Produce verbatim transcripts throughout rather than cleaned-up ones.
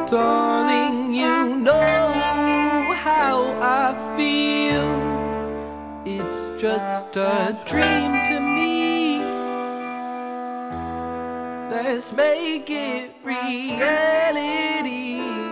Darling, you know how I feel. It's just a dream to me. Let's make it reality.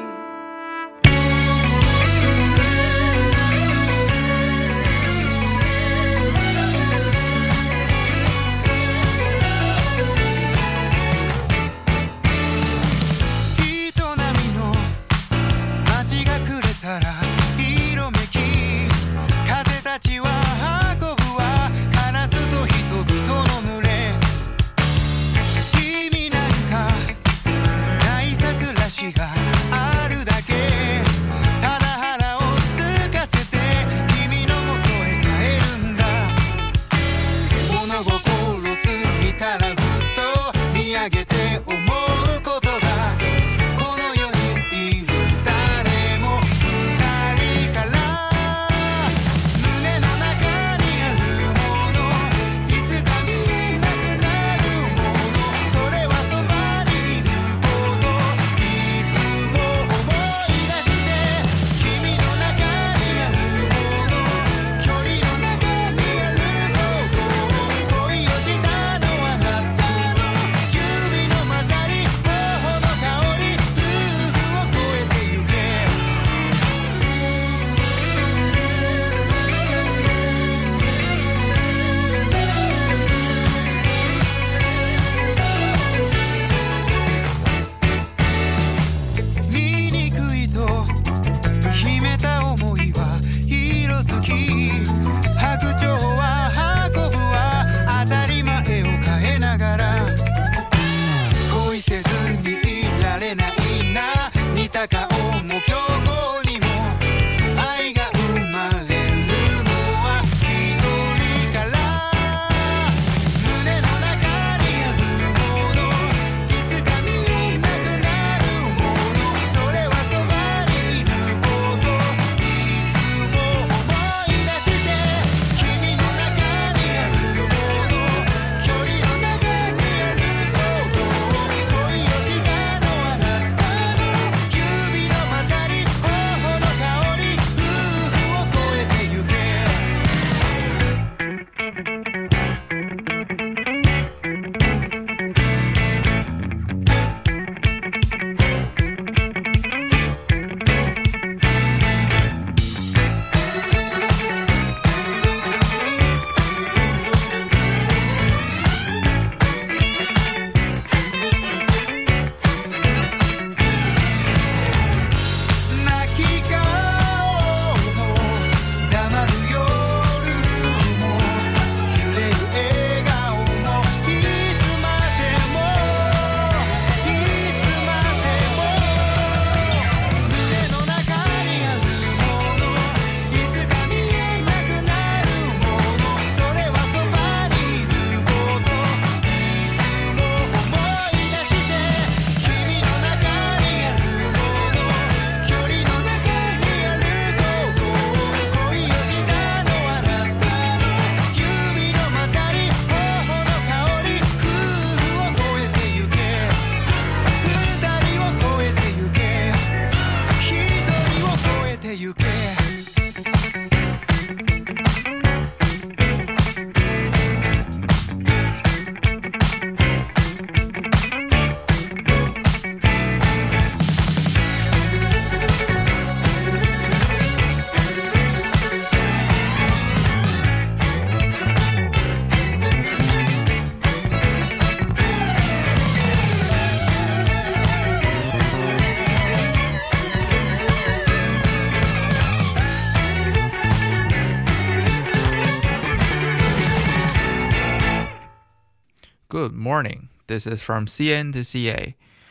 Good morning. This is from C N to C A,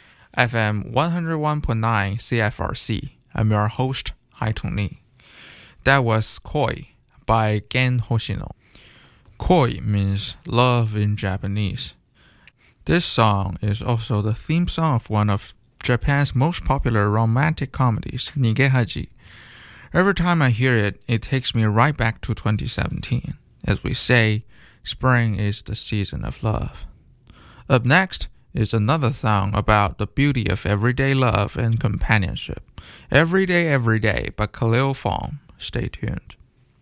F M one oh one point nine C F R C. I'm your host, Haitong Li. That was Koi by Gen Hoshino. Koi means love in Japanese. This song is also the theme song of one of Japan's most popular romantic comedies, Nigehaji. Every time I hear it, it takes me right back to twenty seventeen. As we say, spring is the season of love. Up next is another song about the beauty of everyday love and companionship. Every day, every day, by Khalil Fong. Stay tuned.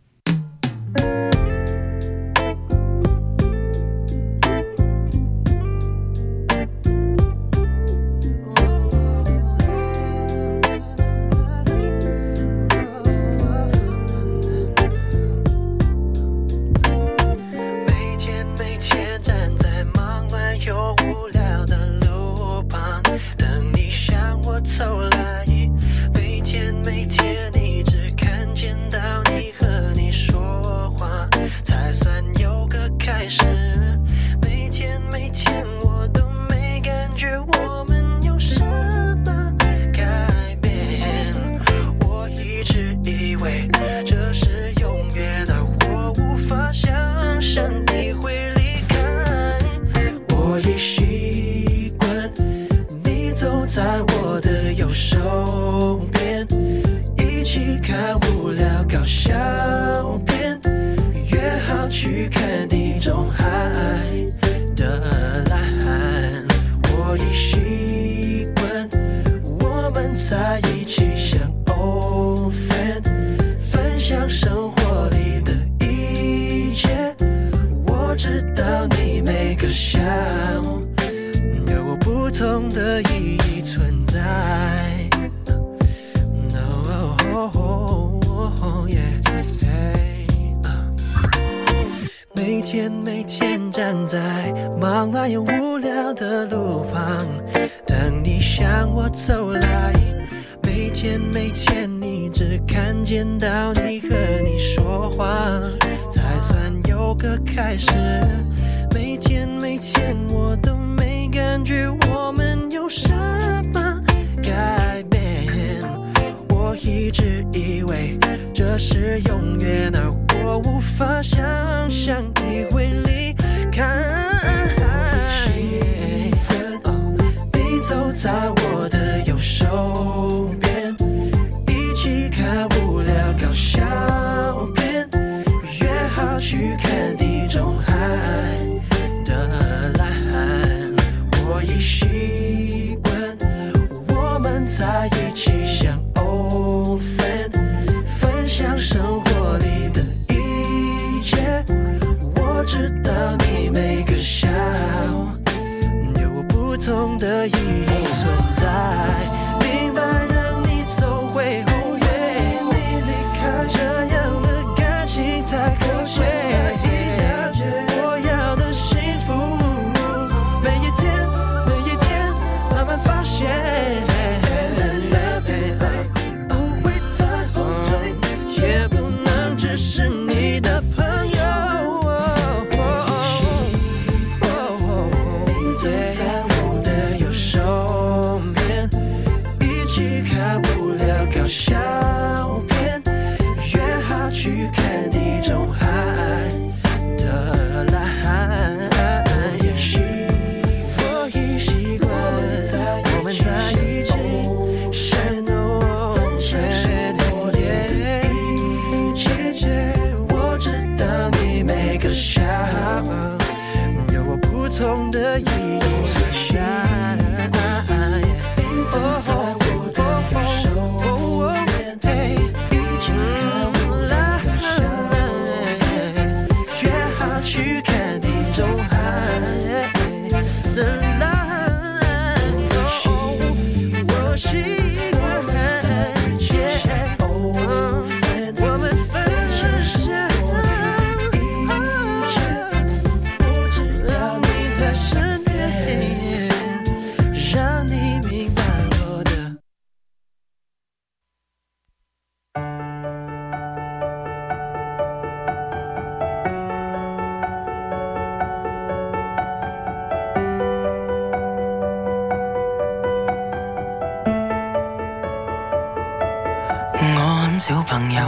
小朋友，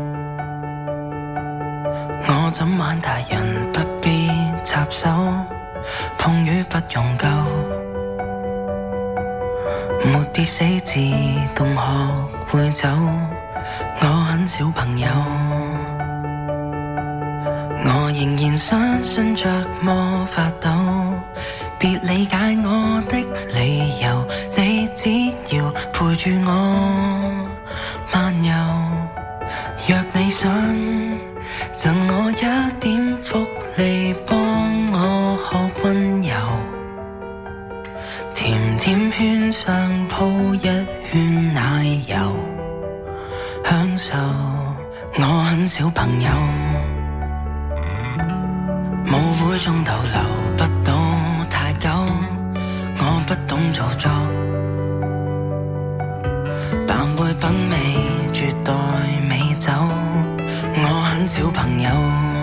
我怎玩大人不必插手，痛與不用救，沒跌死自動學會走。我很小朋友，我仍然相信着魔法豆， 別理解我的理由，你只要陪住我漫遊。若你想贈我一點福利，幫我學溫柔，甜甜圈上鋪一圈奶油，享受我很小朋友。舞會中逗留不到太久，我不懂做作，扮會品味絕代美酒，我很小朋友。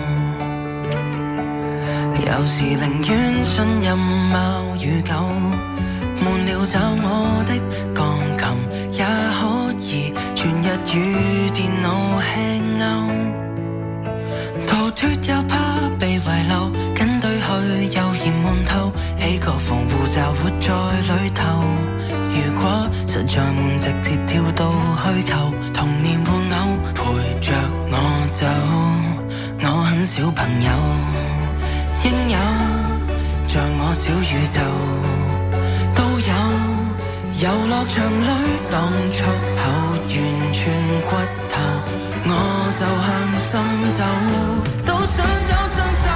有時寧願信任貓與狗，悶了找我的鋼琴，也可以全日與電腦輕勾。逃脫又怕被遺漏，緊對去又嫌悶透，起個防護罩活在裏頭。如果實在悶，直接跳到虛構，童年玩偶陪着我走，我很小朋友，應有像我小宇宙都有。遊樂場裏當出口，完全骨頭，我就向心走，都想走想走，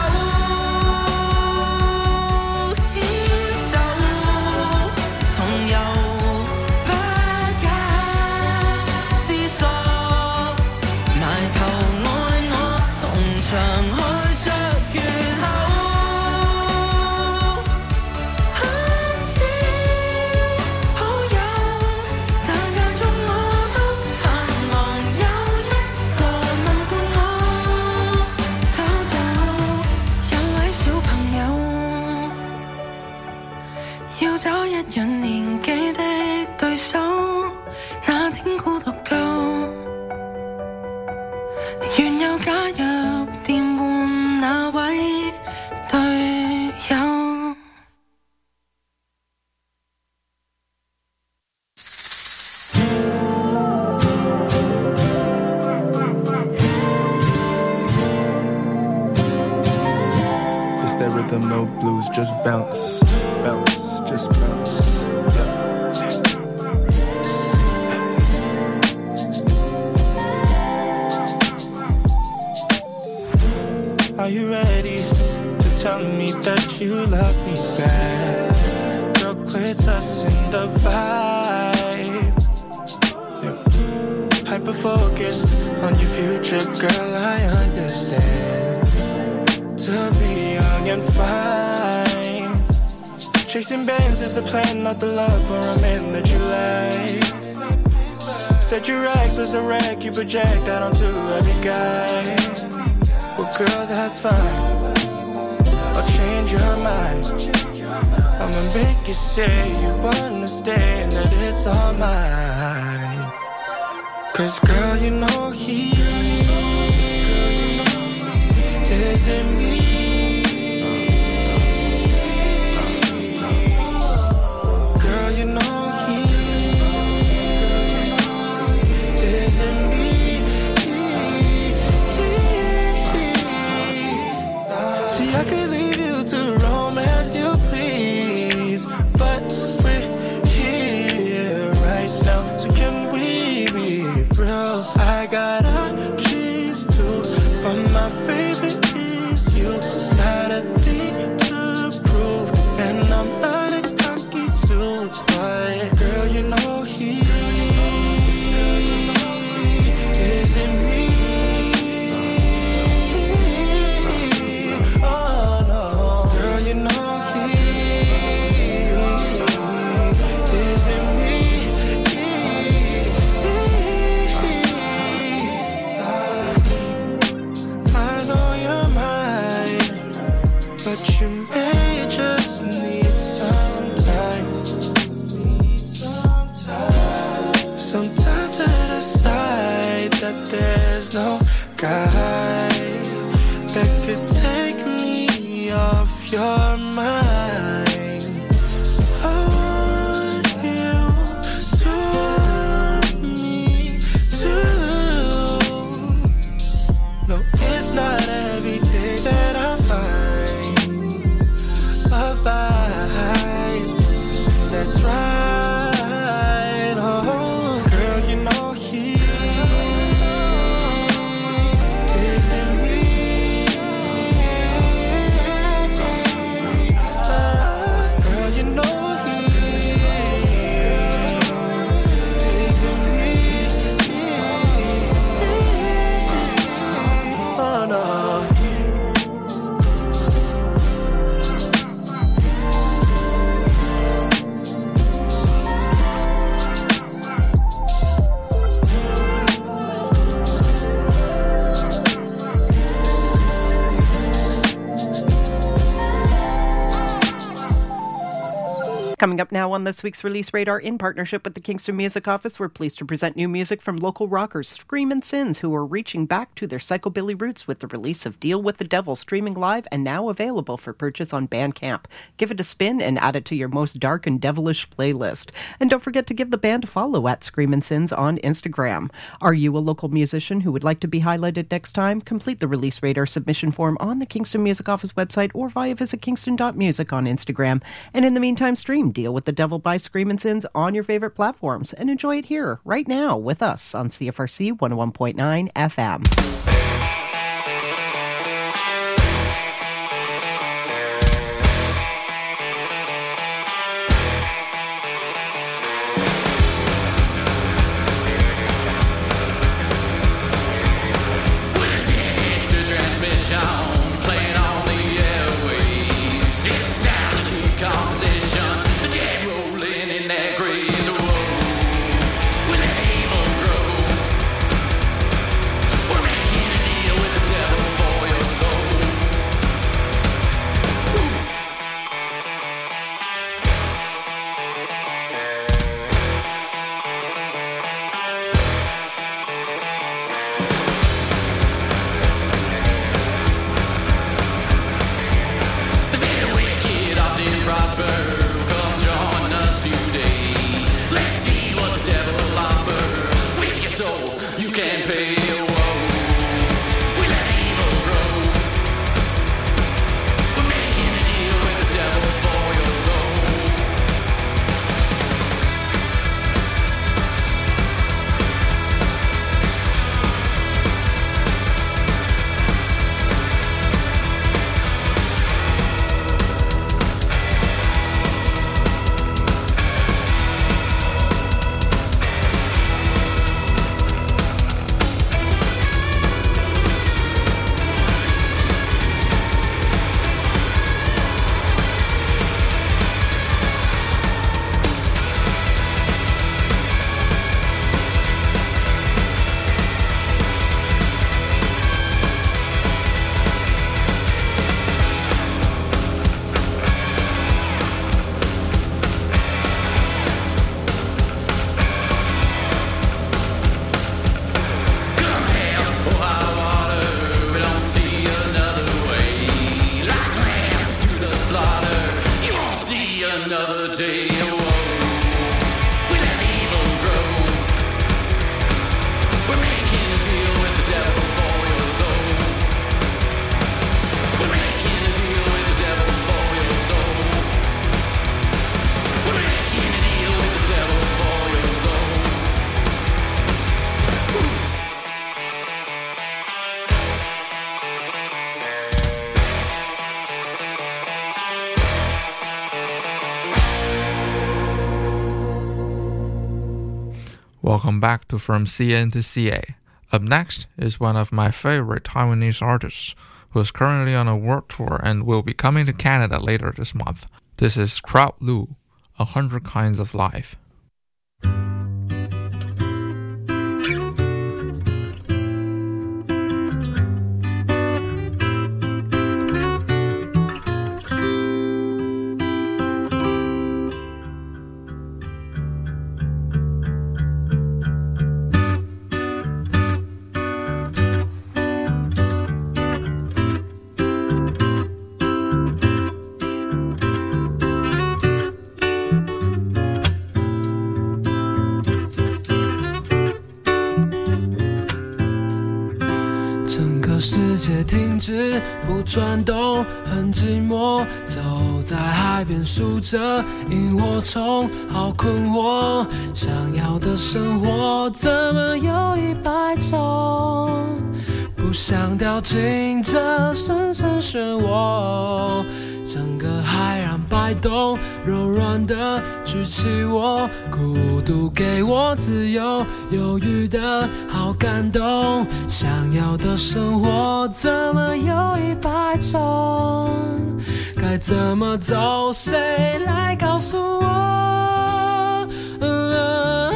牽手同遊，不假思索，埋頭愛我，同場開着缺口。找一樣年紀的對手，那天孤獨夠，願有加入電換那位隊友。 It's that rhythm, no blues, just bounce, bounce.Just bounce. Are you ready to tell me that you love me back? Girl, quit us in the vibe. Yeah. Hyper focused on your future, girl, I understand. To be young and fine.Chasing bands is the plan, not the love for a man that you like. Said your ex was a wreck, you project that onto every guy. Well, girl, that's fine. I'll change your mind. I'ma make you say you understand that it's all mine. Cause girl, you know he isn't me.Girl, you know he isn't me. See, I could leave you to roam as you please, but we're here right now, so can we be real? I got options too, but my favorite is you. Coming up now on this week's Release Radar, in partnership with the Kingston Music Office, we're pleased to present new music from local rockers Screamin' Sins, who are reaching back to their psychobilly roots with the release of Deal with the Devil, streaming live and now available for purchase on Bandcamp. Give it a spin and add it to your most dark and devilish playlist. And don't forget to give the band a follow at Screamin' Sins on Instagram. Are you a local musician who would like to be highlighted next time? Complete the Release Radar submission form on the Kingston Music Office website or via visit kingston dot music on Instagram. And in the meantime, stream Deal with the Devil by Screamin' Sins on your favorite platforms and enjoy it here, right now, with us on C F R C one oh one point nine F M. Welcome back to From C N to C A. Up next is one of my favorite Taiwanese artists, who is currently on a world tour and will be coming to Canada later this month. This is Kraut Lu, A Hundred Kinds of Life. 世界停止不转动，很寂寞，走在海边数着萤火虫，好困惑，想要的生活怎么有一百种，不想掉进这深深漩涡，整个海洋摆动，柔软的举起我，孤独给我自由，犹豫的好感动，想要的生活怎么有一百种，该怎么走，谁来告诉我、嗯、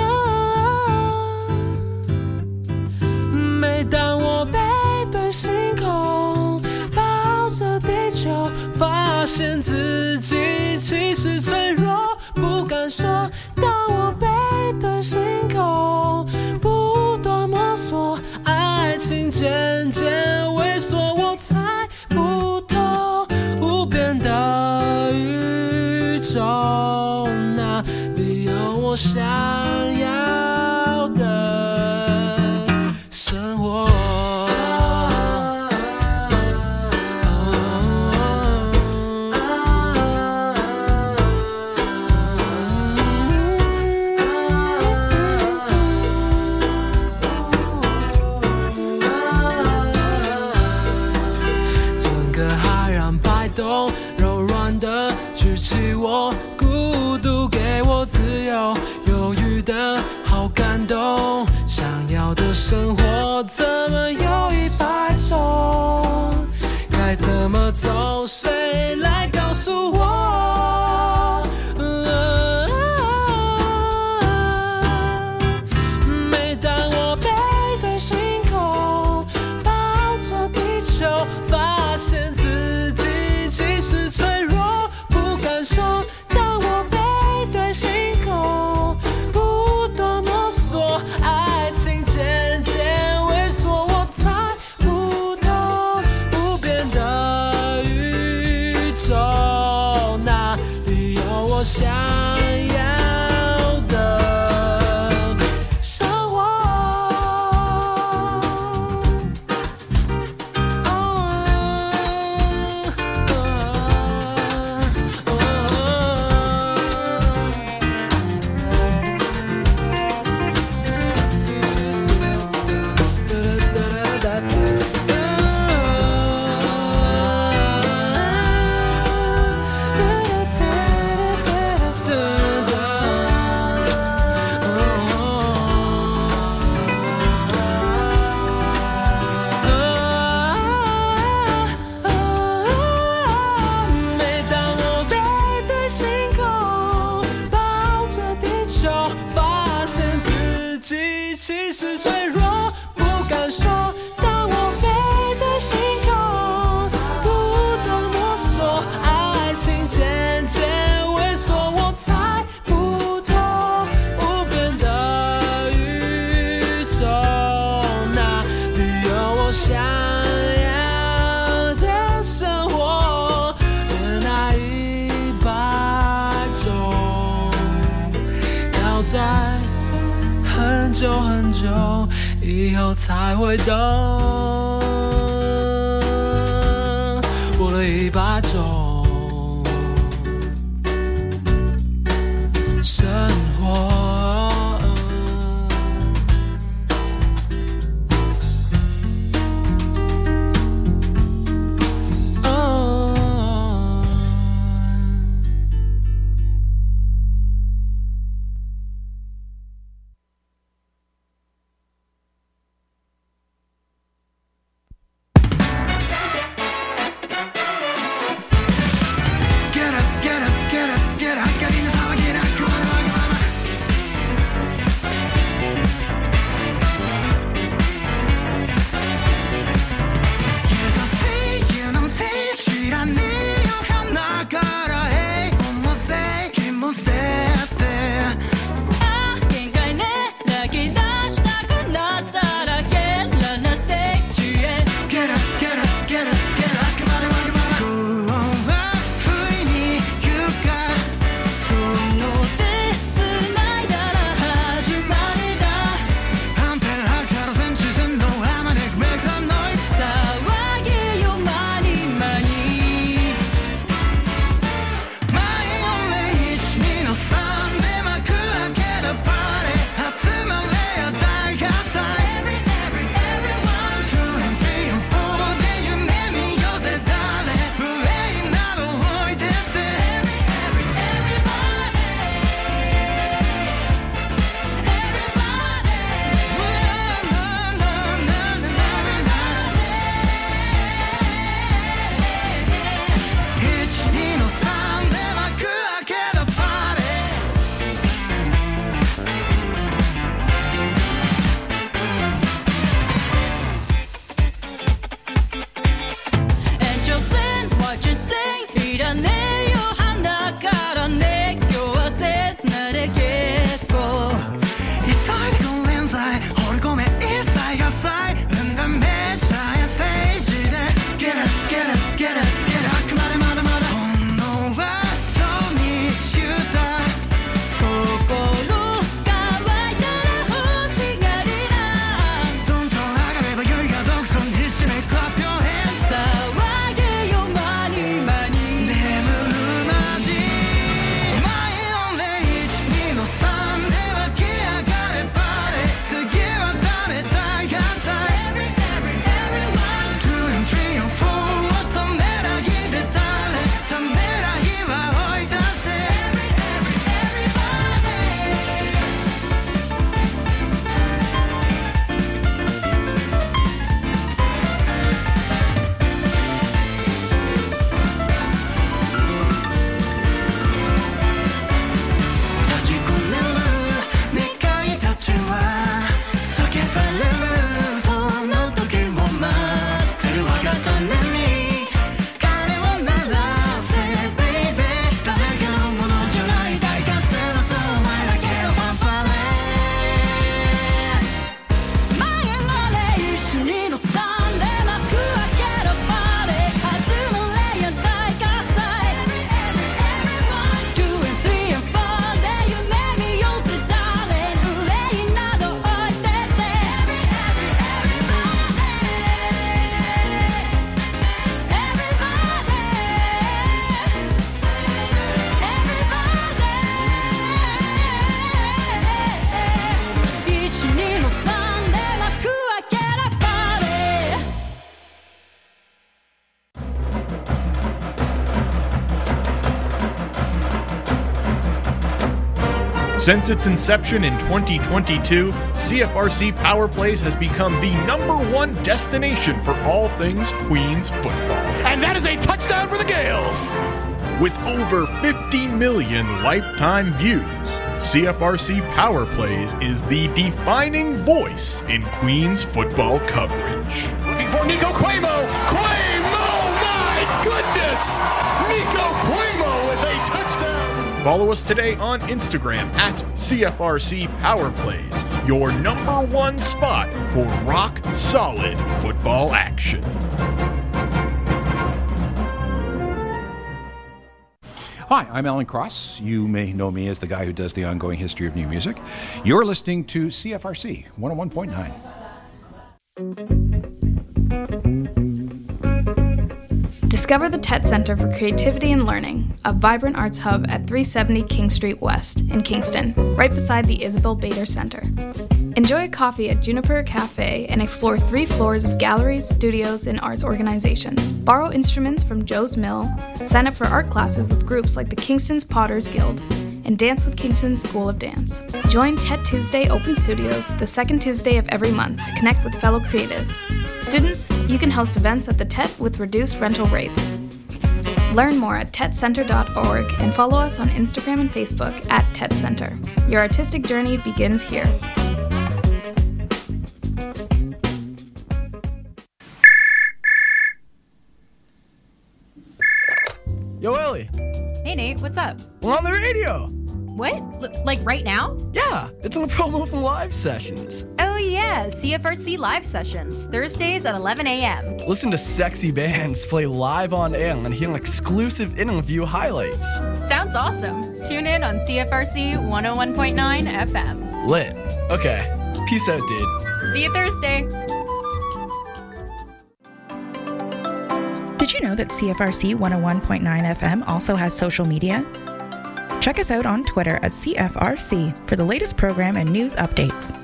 每当我背对星空，抱着地球，发现自己其实脆弱，不不敢说。当我背对星空，不断摸索，爱情渐渐萎缩，我猜不透无边的宇宙，哪里有我想要的生活。柔软的举起我，孤独给我自由，犹豫的好感动，想要的生活怎么有一百种，该怎么走，谁来告诉我？每当我背对星空，抱着地球，发现自己其实脆弱，不敢说。当我背对星空，不断摸索，爱情渐渐萎缩，我猜不透无边的宇宙，哪里有我想要的生活。其实脆弱，不敢说。当我背对星空，不断摸索，爱情渐渐萎缩，我猜不透无边的宇宙，哪里有我想要的生活？原来一百种，要在很久很久以后才会懂，我的一百种生活。 Get up, get up, get up, get up, get in the power, get up, come on, Since its inception in twenty twenty-two, C F R C Power Plays has become the number one destination for all things Queens football. And that is a touchdown for the Gales! With over fifty million lifetime views, C F R C Power Plays is the defining voice in Queens football coverage. Looking for Nico Cuomo. Cuomo, my goodness! Nico Cuomo with a touchdown! Follow us today on Instagram at C F R C Power Plays, your number one spot for rock-solid football action. Hi, I'm Alan Cross. You may know me as the guy who does the ongoing history of new music. You're listening to C F R C one oh one point nine. Discover the T E T Center for Creativity and Learning, a vibrant arts hub at three seventy King Street West in Kingston, right beside the Isabel Bader Center. Enjoy a coffee at Juniper Cafe and explore three floors of galleries, studios, and arts organizations. Borrow instruments from Joe's Mill, sign up for art classes with groups like the Kingston's Potters Guild, and dance with Kingston School of Dance. Join T E T Tuesday Open Studios the second Tuesday of every month to connect with fellow creatives. Students, you can host events at the T E T with reduced rental rates. Learn more at tet center dot org and follow us on Instagram and Facebook at T E T Center. Your artistic journey begins here. Yo, Ellie. Hey, Nate, what's up? We're on the radio. What? L- like right now? Yeah, it's a promo from Live Sessions. Oh, yeah, C F R C Live Sessions, Thursdays at eleven a.m. Listen to sexy bands play live on air and hear exclusive interview highlights. Sounds awesome. Tune in on C F R C one oh one point nine F M. Lit. Okay. Peace out, dude. See you Thursday. Did you know that C F R C one oh one point nine F M also has social media? Check us out on Twitter at C F R C for the latest program and news updates.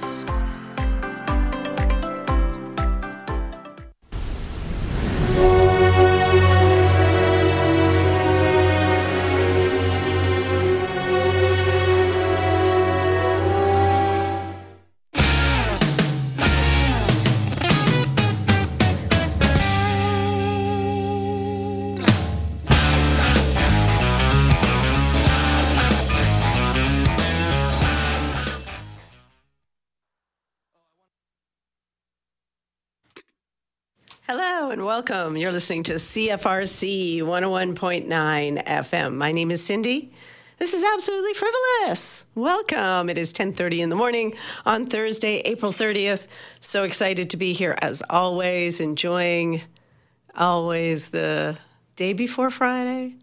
Hello and welcome. You're listening to C F R C one oh one point nine F M. My name is Cindy. This is Absolutely Frivolous. Welcome. It is ten thirty in the morning on Thursday, April thirtieth. So excited to be here as always, enjoying always the day before Friday.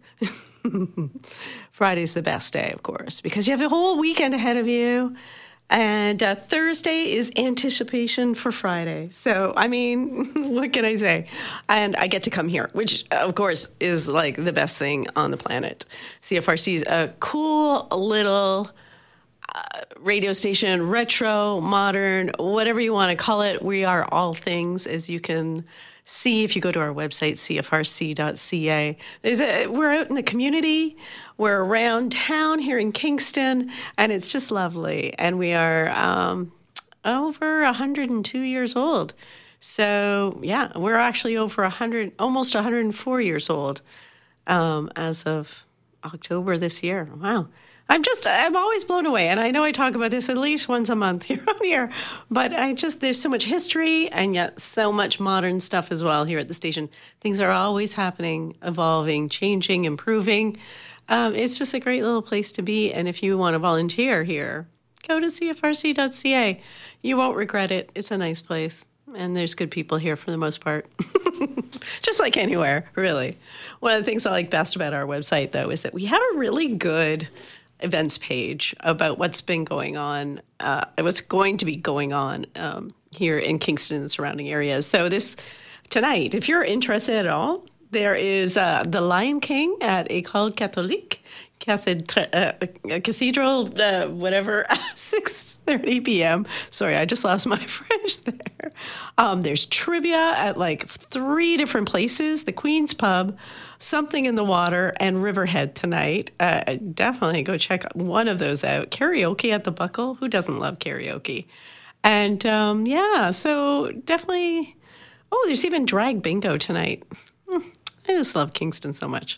Friday's the best day, of course, because you have a whole weekend ahead of you. And uh, Thursday is anticipation for Friday. So, I mean, what can I say? And I get to come here, which, of course, is like the best thing on the planet. C F R C is a cool little uh, radio station, retro, modern, whatever you want to call it. We are all things, as you can see if you go to our website, C F R C dot C A. There's a, we're out in the community. We're around town here in Kingston, and it's just lovely. And we are um, over one hundred two years old. So, yeah, we're actually over one hundred, almost one hundred four years old um, as of October this year. Wow. I'm just, I'm always blown away. And I know I talk about this at least once a month here on the air, but I just, there's so much history and yet so much modern stuff as well here at the station. Things are always happening, evolving, changing, improving. Um, it's just a great little place to be. And if you want to volunteer here, go to C F R C dot C A. You won't regret it. It's a nice place. And there's good people here for the most part. Just like anywhere, really. One of the things I like best about our website, though, is that we have a really good events page about what's been going on, uh, what's going to be going on um, here in Kingston and the surrounding areas. So this tonight, if you're interested at all, there is uh, the Lion King at École Catholique Cathedra, uh, Cathedral, uh, whatever, six thirty p.m. Sorry, I just lost my French there. Um, there's trivia at like three different places, the Queen's Pub, Something in the Water, and Riverhead tonight. Uh, definitely go check one of those out. Karaoke at the Buckle. Who doesn't love karaoke? And um, yeah, so definitely. Oh, there's even drag bingo tonight. I just love Kingston so much.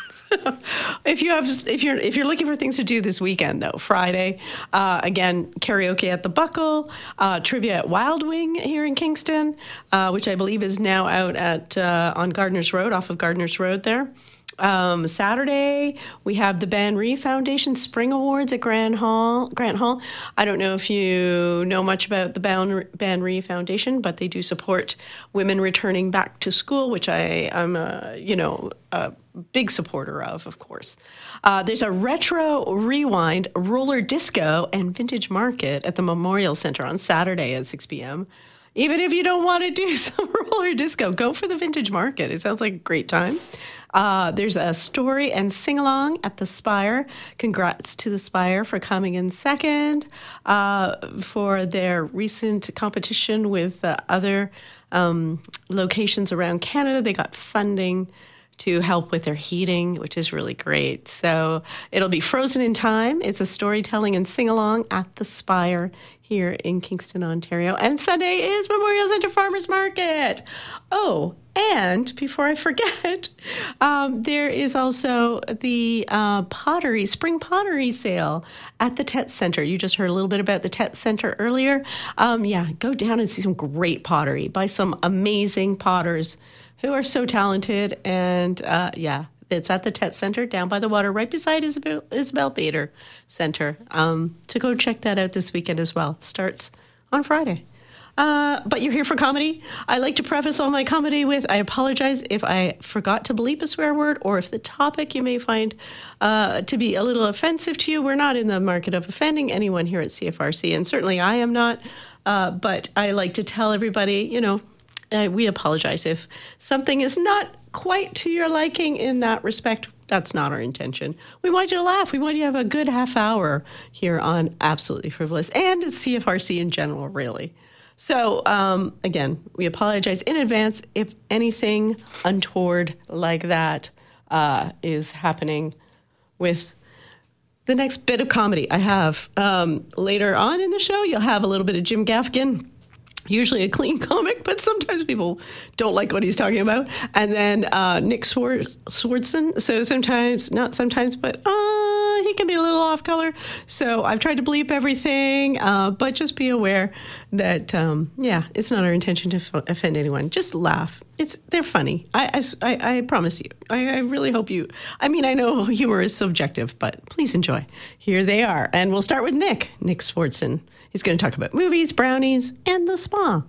If you have, if you're, if you're looking for things to do this weekend, though, Friday, uh, again, karaoke at the Buckle, uh, trivia at Wild Wing here in Kingston, uh, which I believe is now out at uh, on Gardner's Road, off of Gardner's Road there. Um, Saturday, we have the Ben Ree Foundation Spring Awards at Grant Hall. Grant Hall. I don't know if you know much about the Ben, Ben Ree Foundation, but they do support women returning back to school, which I, I'm, a, you know, a big supporter of, of course. Uh, there's a retro rewind, roller disco, and vintage market at the Memorial Center on Saturday at six p.m. Even if you don't want to do some roller disco, go for the vintage market. It sounds like a great time. Uh, there's a story and sing-along at the Spire. Congrats to the Spire for coming in second uh, for their recent competition with uh, other um, locations around Canada. They got funding to help with their heating, which is really great. So it'll be Frozen in Time. It's a storytelling and sing-along at the Spire here in Kingston, Ontario. And Sunday is Memorial Centre Farmers Market. Oh, and before I forget, um, there is also the uh, pottery, spring pottery sale at the Tet Centre. You just heard a little bit about the Tet Centre earlier. Um, yeah, go down and see some great pottery by some amazing potters who are so talented. And uh, yeah, it's at the Tet Centre down by the water, right beside Isabel, Isabel Bader Centre. Um, so go check that out this weekend as well. Starts on Friday. Uh, but you're here for comedy. I like to preface all my comedy with, I apologize if I forgot to bleep a swear word or if the topic you may find uh, to be a little offensive to you. We're not in the market of offending anyone here at C F R C, and certainly I am not. Uh, but I like to tell everybody, you know, uh, we apologize if something is not quite to your liking in that respect. That's not our intention. We want you to laugh. We want you to have a good half hour here on Absolutely Frivolous and C F R C in general, really. So, um, again, we apologize in advance if anything untoward like that uh, is happening with the next bit of comedy I have. Um, later on in the show, you'll have a little bit of Jim Gaffigan, usually a clean comic, but sometimes people don't like what he's talking about. And then uh, Nick Swar- Swardson. So sometimes, not sometimes, but uh, he can be a little off color. So I've tried to bleep everything, uh, but just be aware that, um, yeah, it's not our intention to f- offend anyone. Just laugh. It's They're funny. I, I, I promise you. I, I really hope you, I mean, I know humor is subjective, but please enjoy. Here they are. And we'll start with Nick, Nick Swardson. He's going to talk about movies, brownies, and the spa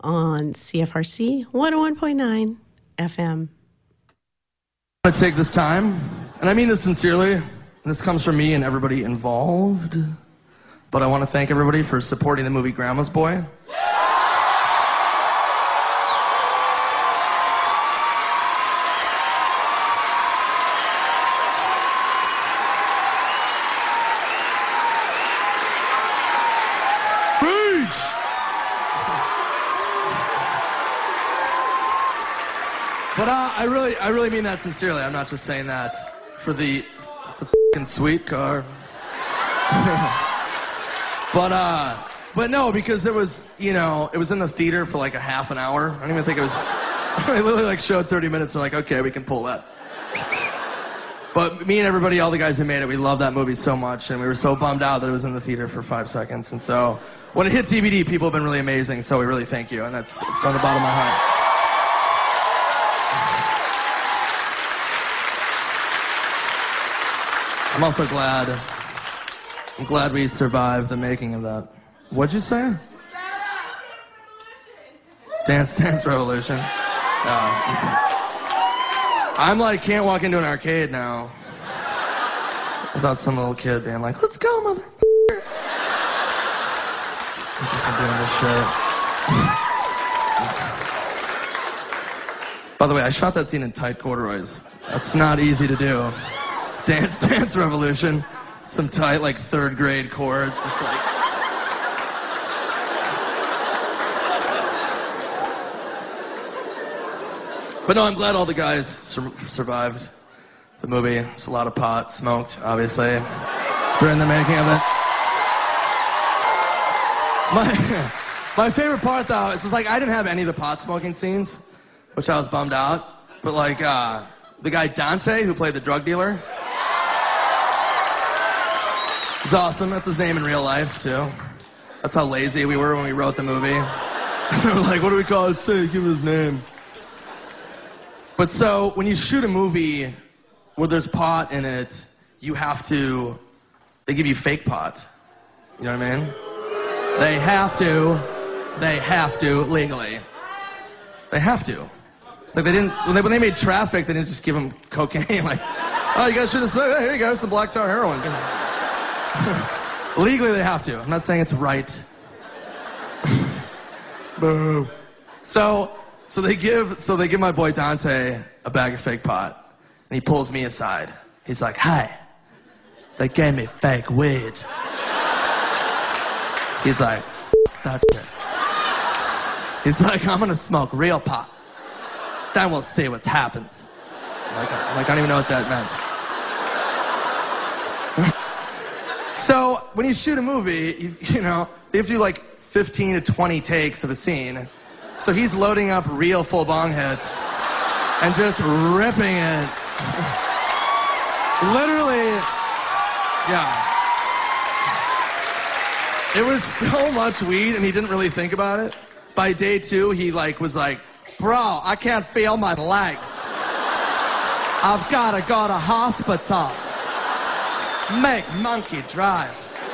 on C F R C one oh one point nine F M. I want to take this time, and I mean this sincerely, and this comes from me and everybody involved, but I want to thank everybody for supporting the movie Grandma's Boy. But uh, I really, I really mean that sincerely. I'm not just saying that for the. It's a fucking sweet car. but uh, but no, because it was, you know, it was in the theater for like a half an hour. I don't even think it was. I literally like showed thirty minutes. And like, okay, we can pull that. But me and everybody, all the guys who made it, we loved that movie so much, and we were so bummed out that it was in the theater for five seconds. And so when it hit D V D, people have been really amazing. So we really thank you, and that's from the bottom of my heart. I'm also glad, I'm glad we survived the making of that. What'd you say? Dance Dance Revolution. Uh, I'm like, can't walk into an arcade now without some little kid being like, let's go, motherfucker. I'm just doing this shit. By the way, I shot that scene in tight corduroys. That's not easy to do. Dance Dance Revolution. Some tight, like, third grade chords. Just like... But no, I'm glad all the guys sur- survived the movie. There's a lot of pot smoked, obviously, during the making of it. My, my favorite part, though, is like I didn't have any of the pot smoking scenes, which I was bummed out. But like uh, the guy Dante, who played the drug dealer, he's awesome. That's his name in real life too. That's how lazy we were when we wrote the movie. We're like, what do we call it? Say, give him his name. But so when you shoot a movie where there's pot in it, you have to. They give you fake pot. You know what I mean? They have to. They have to legally. They have to. It's like they didn't when they, when they made Traffic. They didn't just give them cocaine. Like, oh, you guys should have. Hey, here you go, some black tar heroin. Legally, they have to. I'm not saying it's right. Boo. So, so they give. So they give my boy Dante a bag of fake pot, and he pulls me aside. He's like, "Hey, they gave me fake weed." He's like, F that shit. He's like, I'm gonna smoke real pot. Then we'll see what happens. I'm like, I'm like, I don't even know what that meant. So, when you shoot a movie, you, you know, they have to do like fifteen to twenty takes of a scene. So he's loading up real full bong hits and just ripping it. Literally, yeah. It was so much weed, and he didn't really think about it. By day two, he like was like, bro, I can't feel my legs. I've got to go to hospital. Make monkey drive.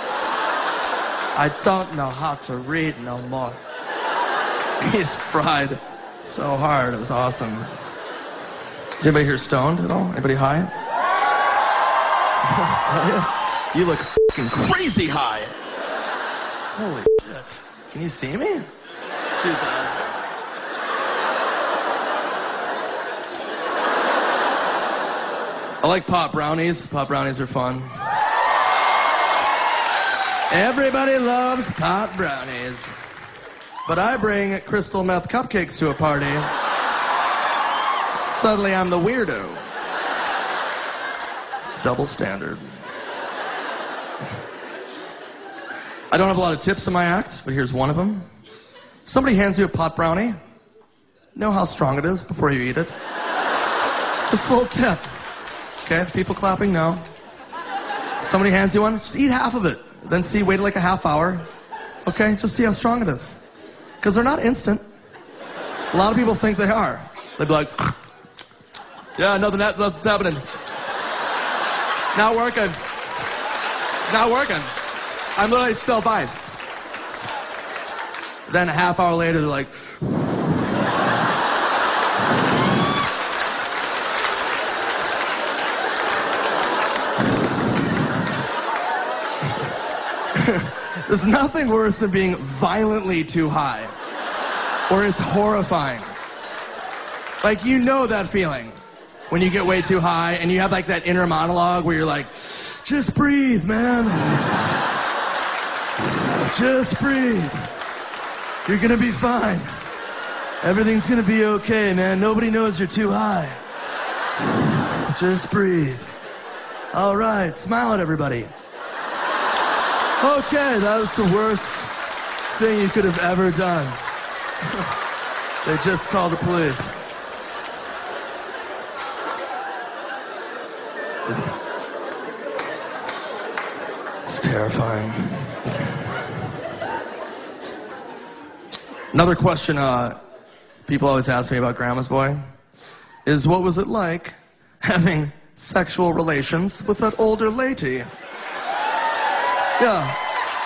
I don't know how to read no more. He's fried so hard. It was awesome. Is anybody here stoned at all? Anybody high? You look fucking crazy high. Holy shit. Can you see me? This dude's awesome. I like pot brownies. Pot brownies are fun. Everybody loves pot brownies. But I bring crystal meth cupcakes to a party. Suddenly I'm the weirdo. It's double standard. I don't have a lot of tips in my act, but here's one of them. If somebody hands you a pot brownie, know how strong it is before you eat it. Just a little tip. Okay, people clapping, no. Somebody hands you one, just eat half of it. Then see, wait like a half hour. Okay, just see how strong it is. Because they're not instant. A lot of people think they are. They'd be like, yeah, nothing, nothing's happening. Not working. Not working. I'm literally still fine. Then a half hour later, they're like, there's nothing worse than being violently too high, or it's horrifying. Like, you know that feeling when you get way too high and you have like that inner monologue where you're like, just breathe, man. Just breathe. You're gonna be fine. Everything's gonna be okay, man. Nobody knows you're too high. Just breathe. All right, smile at everybody. Okay, that was the worst thing you could have ever done. They just called the police. It's terrifying. Another question uh, people always ask me about Grandma's Boy is, what was it like having sexual relations with that older lady? Yeah.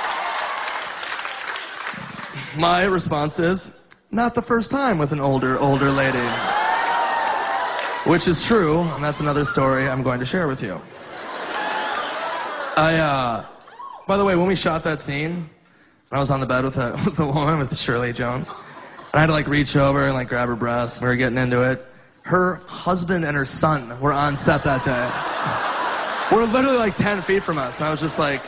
My response is, not the first time with an older, older lady. Which is true, and that's another story I'm going to share with you. I, uh, by the way, when we shot that scene, I was on the bed with a, with a woman, with Shirley Jones, and I had to like reach over and like grab her breast. We were getting into it. Her husband and her son were on set that day. were literally like ten feet from us. And I was just like,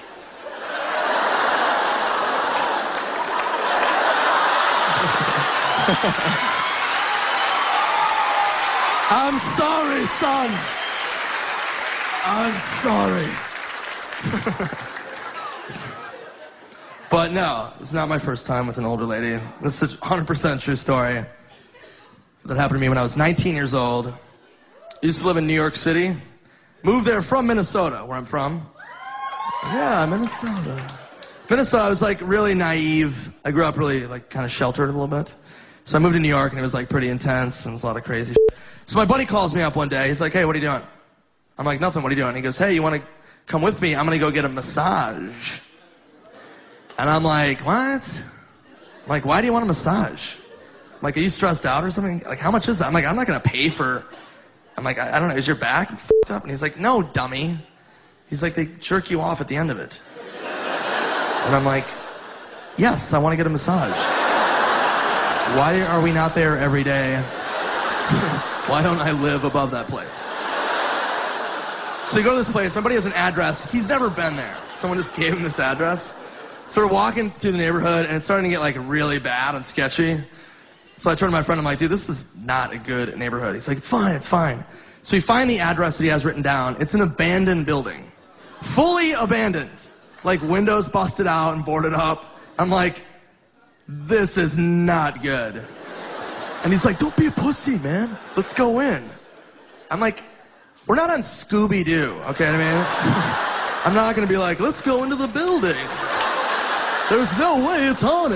I'm sorry, son. I'm sorry. But no, it was not my first time with an older lady. This is a one hundred percent true story that happened to me when I was nineteen years old. I used to live in New York City. Moved there from Minnesota, where I'm from. Yeah, Minnesota. Minnesota, I was like really naive. I grew up really like kind of sheltered a little bit. So I moved to New York and it was like pretty intense and it was a lot of crazy shit. So my buddy calls me up one day. He's like, hey, what are you doing? I'm like, nothing, what are you doing? He goes, hey, you want to come with me? I'm going to go get a massage. And I'm like, what? I'm like, why do you want a massage? I'm like, are you stressed out or something? Like, how much is that? I'm like, I'm not going to pay for... I'm like, I, I don't know, is your back f***ed up? And he's like, no, dummy. He's like, they jerk you off at the end of it. And I'm like, yes, I want to get a massage. Why are we not there every day? Why don't I live above that place? So we go to this place. My buddy has an address. He's never been there. Someone just gave him this address. So we're walking through the neighborhood, and it's starting to get like really bad and sketchy. So I turn to my friend, I'm like, dude, this is not a good neighborhood. He's like, it's fine, it's fine. So we find the address that he has written down. It's an abandoned building. Fully abandoned. Like windows busted out and boarded up. I'm like, this is not good. And he's like, don't be a pussy, man. Let's go in. I'm like, we're not on Scooby-Doo, okay what I mean? I'm not gonna be like, let's go into the building. There's no way it's haunted.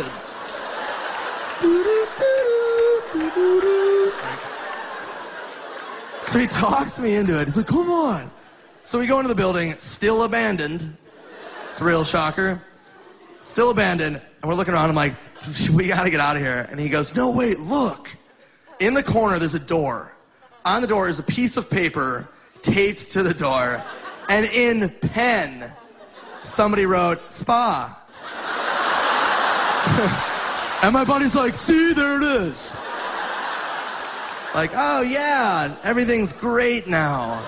So he talks me into it. He's like, come on. So we go into the building, still abandoned. It's a real shocker. Still abandoned. And we're looking around. I'm like, we got to get out of here. And he goes, no, wait, look. In the corner, there's a door. On the door is a piece of paper taped to the door. And in pen, somebody wrote, spa. And my buddy's like, see, there it is. Like, oh yeah, everything's great now.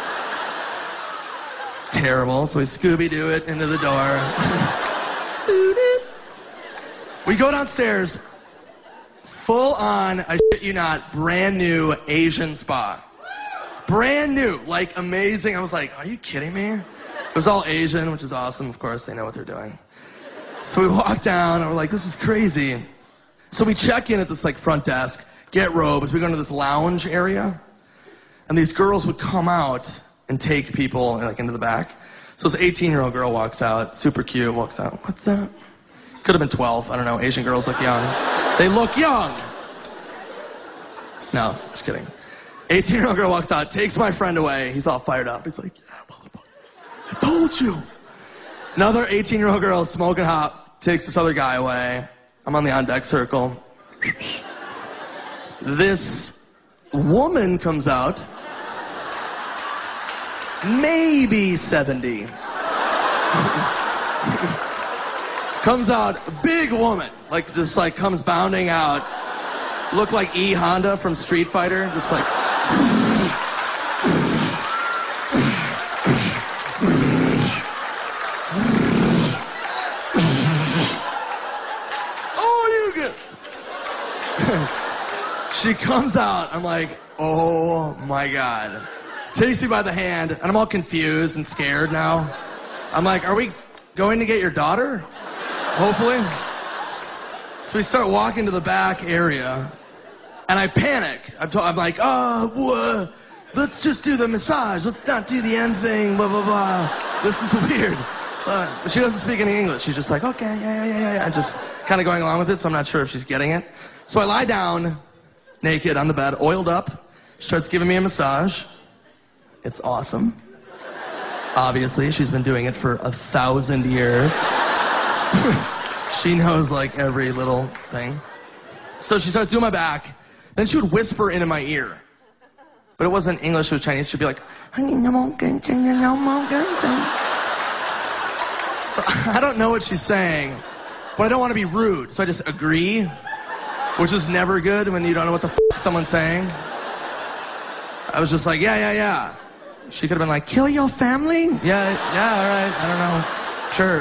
Terrible, so we Scooby-Doo it into the door. We go downstairs, full on, I shit you not, brand new Asian spa. Brand new, like amazing. I was like, are you kidding me? It was all Asian, which is awesome. Of course, they know what they're doing. So we walk down and we're like, this is crazy. So we check in at this like front desk, get robes, we go into this lounge area, and these girls would come out and take people like into the back. So this eighteen-year-old girl walks out, super cute, walks out. What's that? Could have been twelve, I don't know. Asian girls look young. They look young. No, just kidding. eighteen-year-old girl walks out, takes my friend away. He's all fired up. He's like, yeah, motherfucker, I told you. Another eighteen-year-old girl smoking hot, takes this other guy away. I'm on the on-deck circle. This woman comes out, maybe seventy. Comes out, big woman, like just like comes bounding out. Look like E. Honda from Street Fighter, just like. She comes out, I'm like, oh my God. Takes me by the hand, and I'm all confused and scared now. I'm like, are we going to get your daughter? Hopefully. So we start walking to the back area, and I panic. I'm, t- I'm like, oh, whoa, let's just do the massage. Let's not do the end thing, blah, blah, blah. This is weird. But she doesn't speak any English. She's just like, okay, yeah, yeah, yeah, yeah. I'm just kind of going along with it, so I'm not sure if she's getting it. So I lie down, naked on the bed, oiled up. She starts giving me a massage. It's awesome. Obviously, she's been doing it for a thousand years. She knows like every little thing. So she starts doing my back. Then she would whisper into my ear. But it wasn't English, it was Chinese. She'd be like, so I don't know what she's saying, but I don't want to be rude. So I just agree, which is never good when you don't know what the f*** someone's saying. I was just like, yeah, yeah, yeah. She could have been like, kill your family? Yeah, yeah, all right, I don't know. Sure.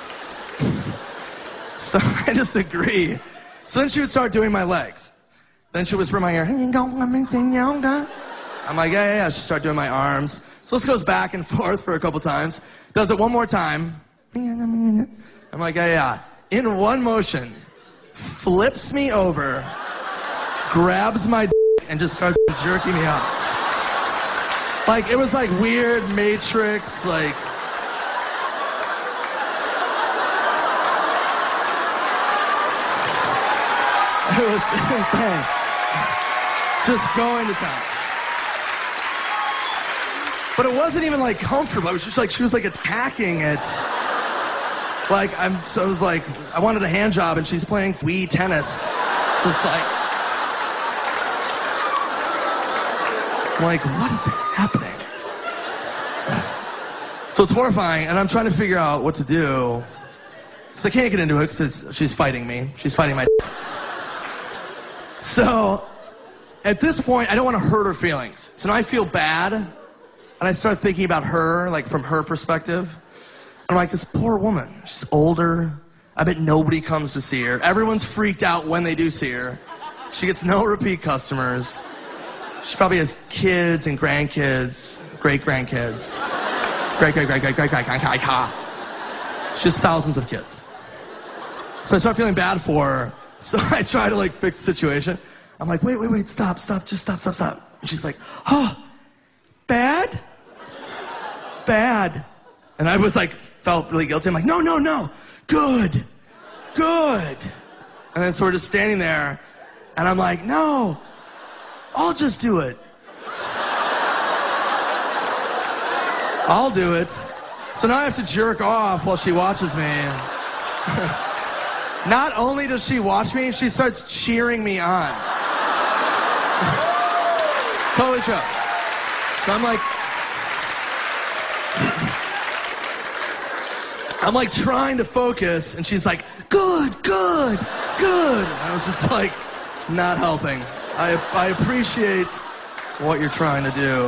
So I just agree. So then she would start doing my legs. Then she would whisper in my ear, I'm like, yeah, yeah, yeah. She'd start doing my arms. So this goes back and forth for a couple times. Does it one more time. I'm like, yeah, yeah. In one motion, flips me over, grabs my dick, and just starts jerking me out. Like, it was like weird Matrix, like... It was insane. Just going to town. But it wasn't even like comfortable. It was just like, she was like attacking it. Like, I'm, so I was like, I wanted a hand job and she's playing Wii tennis. Just like, I'm like, what is happening? So it's horrifying, and I'm trying to figure out what to do. Because I can't get into it because she's fighting me. She's fighting my d- So, at this point, I don't want to hurt her feelings. So now I feel bad, and I start thinking about her, like from her perspective. I'm like, this poor woman, she's older. I bet nobody comes to see her. Everyone's freaked out when they do see her. She gets no repeat customers. She probably has kids and grandkids, great-grandkids. Great, great, great, great, great, great, great, great, great. She has thousands of kids. So I start feeling bad for her. So I try to like fix the situation. I'm like, wait, wait, wait, stop, stop, just stop, stop, stop. And she's like, oh, bad? Bad. And I was like, felt really guilty. I'm like, no, no, no, good, good. And then so we're just standing there, and I'm like, no, I'll just do it. I'll do it. So now I have to jerk off while she watches me. Not only does she watch me, she starts cheering me on. Totally true. So I'm like, I'm like trying to focus, and she's like, good, good, good. And I was just like, not helping. I, I appreciate what you're trying to do.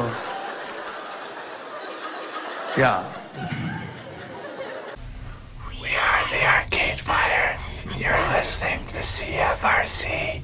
Yeah. We are the Arcade Fire. You're listening to C F R C.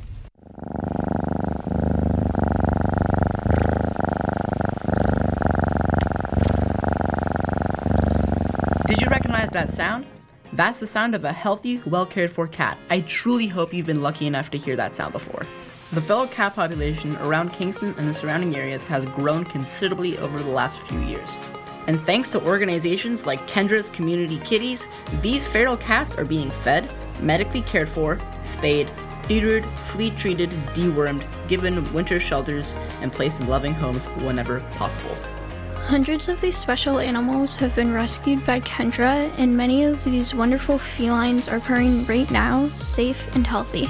Did you recognize that sound? That's the sound of a healthy, well-cared-for cat. I truly hope you've been lucky enough to hear that sound before. The feral cat population around Kingston and the surrounding areas has grown considerably over the last few years. And thanks to organizations like Kendra's Community Kitties, these feral cats are being fed, medically cared for, spayed, neutered, flea-treated, dewormed, given winter shelters, and placed in loving homes whenever possible. Hundreds of these special animals have been rescued by Kendra, and many of these wonderful felines are purring right now, safe and healthy.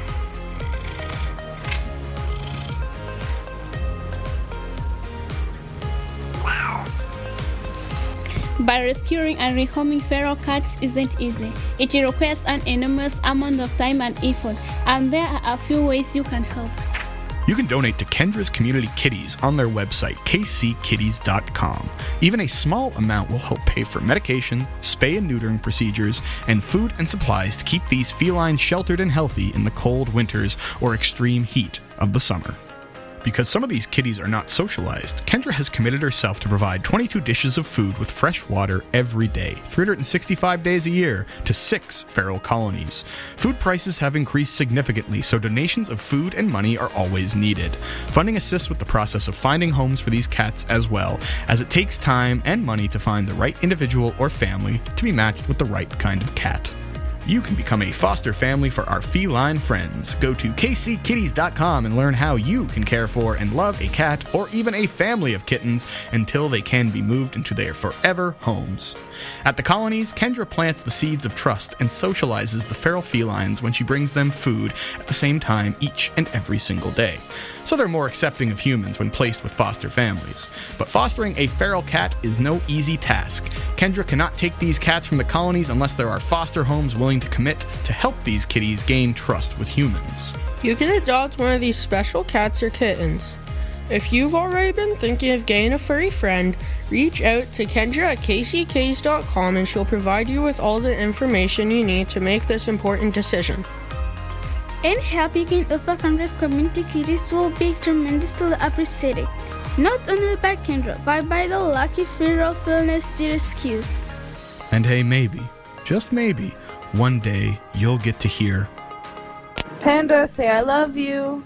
But rescuing and rehoming feral cats isn't easy. It requires an enormous amount of time and effort, and there are a few ways you can help. You can donate to Kendra's Community Kitties on their website, k c kitties dot com. Even a small amount will help pay for medication, spay and neutering procedures, and food and supplies to keep these felines sheltered and healthy in the cold winters or extreme heat of the summer. Because some of these kitties are not socialized, Kendra has committed herself to provide twenty-two dishes of food with fresh water every day, three hundred sixty-five days a year, to six feral colonies. Food prices have increased significantly, so donations of food and money are always needed. Funding assists with the process of finding homes for these cats as well, as it takes time and money to find the right individual or family to be matched with the right kind of cat. You can become a foster family for our feline friends. Go to k c kitties dot com and learn how you can care for and love a cat or even a family of kittens until they can be moved into their forever homes. At the colonies, Kendra plants the seeds of trust and socializes the feral felines when she brings them food at the same time each and every single day. So they're more accepting of humans when placed with foster families. But fostering a feral cat is no easy task. Kendra cannot take these cats from the colonies unless there are foster homes willing to commit to help these kitties gain trust with humans. You can adopt one of these special cats or kittens. If you've already been thinking of getting a furry friend, reach out to Kendra at K C Kitties dot com and she'll provide you with all the information you need to make this important decision. And helping other Kendra's community kitties will be tremendously appreciated. Not only by Kendra, but by the lucky Feral Wellness Series Qs. And hey, maybe, just maybe, one day you'll get to hear Panda, say I love you.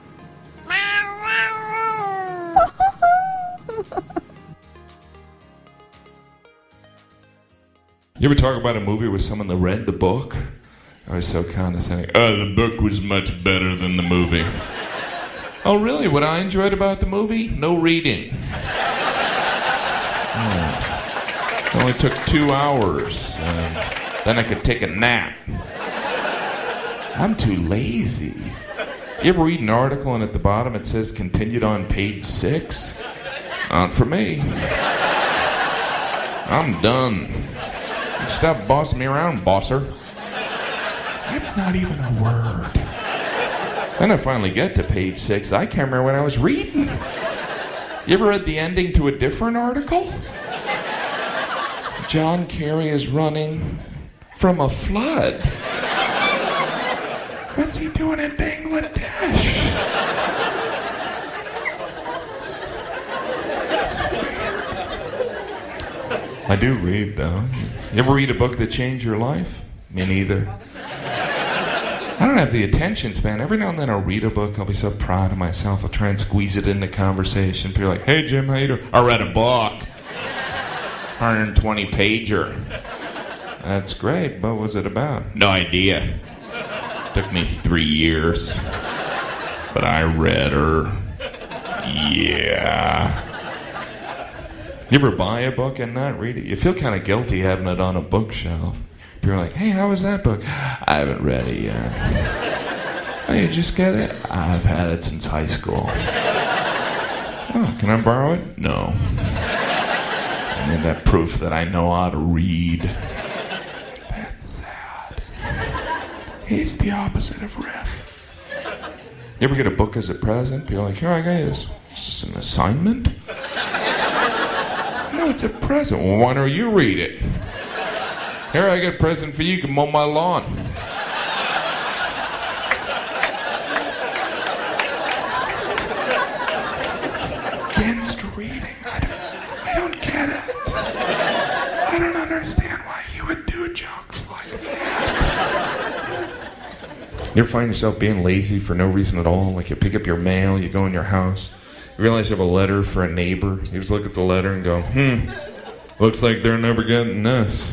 You ever talk about a movie with someone that read the book? I was so condescending. Oh, the book was much better than the movie. Oh, really? What I enjoyed about the movie? No reading. Oh. It only took two hours. And then I could take a nap. I'm too lazy. You ever read an article and at the bottom it says continued on page six? Not for me. I'm done. Stop bossing me around, bosser. That's not even a word. Then I finally get to page six. I can't remember what I was reading. You ever read the ending to a different article? John Kerry is running from a flood. What's he doing in Bangladesh? I do read, though. You ever read a book that changed your life? Me neither. I don't have the attention span. Every now and then I'll read a book. I'll be so proud of myself. I'll try and squeeze it into conversation. People are like, hey, Jim, how you doing? I read a book. one hundred twenty pager. That's great. What was it about? No idea. Took me three years. But I read her. Yeah. You ever buy a book and not read it? You feel kind of guilty having it on a bookshelf. People are like, hey, how was that book? I haven't read it yet. Oh, you just get it? I've had it since high school. Oh, can I borrow it? No. I need that proof that I know how to read. That's sad. He's the opposite of Riff. You ever get a book as a present? People are like, here, I got you this. Is this an assignment? No, it's a present. Well, why don't you read it? Here, I got a present for you. You can mow my lawn. It's against reading. I don't, I don't get it. I don't understand why you would do jokes like that. You ever find yourself being lazy for no reason at all? Like you pick up your mail, you go in your house, you realize you have a letter for a neighbor. You just look at the letter and go, hmm, looks like they're never getting this.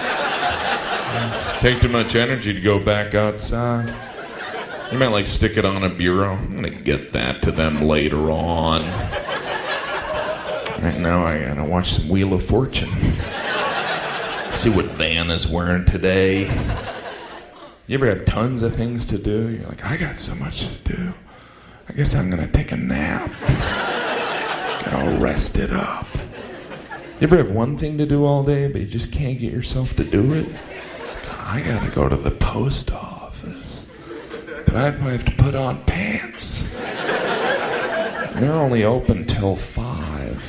Take too much energy to go back outside. You might like stick it on a bureau. I'm gonna get that to them later on. Right now I gotta watch some Wheel of Fortune. See what Van is wearing today. You ever have tons of things to do? You're like, I got so much to do. I guess I'm gonna take a nap. Get all rested up. You ever have one thing to do all day, but you just can't get yourself to do it? I gotta go to the post office. But I'd probably have to put on pants. They're only open till five.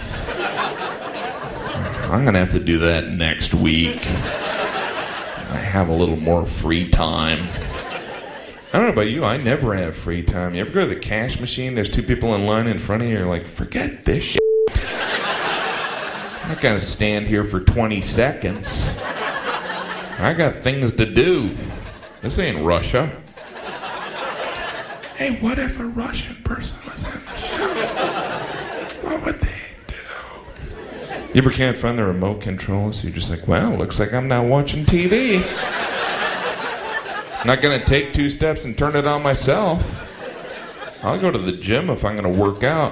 I'm gonna have to do that next week. I have a little more free time. I don't know about you, I never have free time. You ever go to the cash machine, there's two people in line in front of you, you're like, forget this shit. I'm not gonna stand here for twenty seconds. I got things to do. This ain't Russia. Hey, what if a Russian person was in the show? What would they do? You ever can't find the remote control, so you're just like, well, looks like I'm not watching T V. Not gonna take two steps and turn it on myself. I'll go to the gym if I'm gonna work out.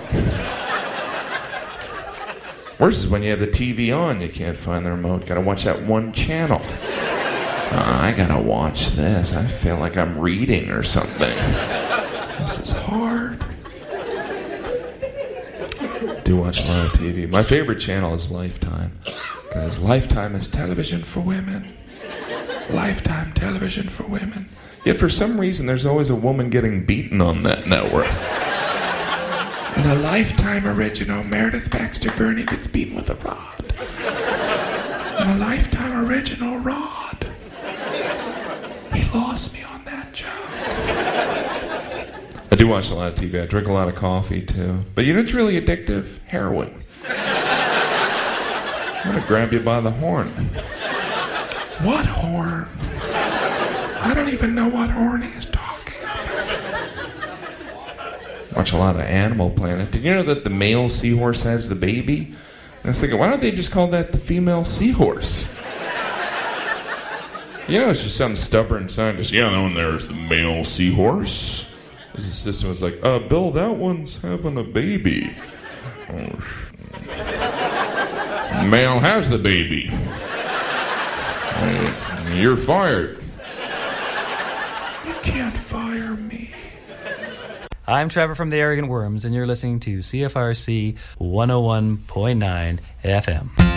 Worse is when you have the T V on, you can't find the remote. Gotta watch that one channel. Uh, I gotta watch this. I feel like I'm reading or something. This is hard. I do watch a lot of T V. My favorite channel is Lifetime. Because Lifetime is television for women. Lifetime television for women. Yet for some reason there's always a woman getting beaten on that network. And a Lifetime original, Meredith Baxter Burney gets beaten with a rod. And a Lifetime original, Rod. He lost me on that joke. I do watch a lot of T V. I drink a lot of coffee, too. But you know what's really addictive? Heroin. I'm going to grab you by the horn. What horn? I don't even know what horn he's talking about. Watch a lot of Animal Planet. Did you know that the male seahorse has the baby? I was thinking, why don't they just call that the female seahorse? You know, it's just some stubborn scientist. Yeah, that one there's the male seahorse. His assistant was like, uh, Bill, that one's having a baby. Oh, sh- Male has the baby. Uh, you're fired. You can't fire me. I'm Trevor from the Arrogant Worms, and you're listening to C F R C one oh one point nine F M.